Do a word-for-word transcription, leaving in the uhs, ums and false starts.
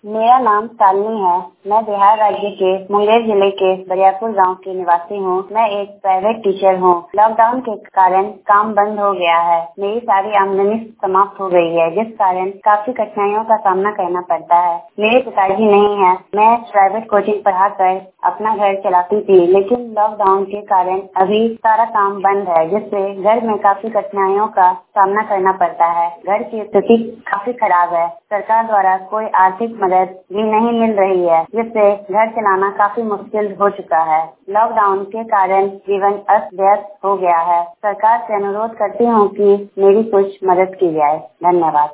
मेरा नाम शालिनी है। मैं बिहार राज्य के मुंगेर जिले के बरियारपुर गांव की निवासी हूँ। मैं एक प्राइवेट टीचर हूँ। लॉकडाउन के कारण काम बंद हो गया है। मेरी सारी आमदनी समाप्त हो गई है, जिस कारण काफी कठिनाइयों का सामना करना पड़ता है। मेरे पिताजी नहीं है। मैं प्राइवेट कोचिंग पढ़ाकर अपना घर चलाती थी, लेकिन लॉकडाउन के कारण अभी सारा काम बंद है, जिससे घर में काफी कठिनाइयों का सामना करना पड़ता है। घर की स्थिति काफी खराब है। सरकार द्वारा कोई आर्थिक मदद भी नहीं मिल रही है, जिससे घर चलाना काफी मुश्किल हो चुका है। लॉकडाउन के कारण जीवन अस्त व्यस्त हो गया है। सरकार से अनुरोध करती हूँ कि मेरी कुछ मदद की जाए। धन्यवाद।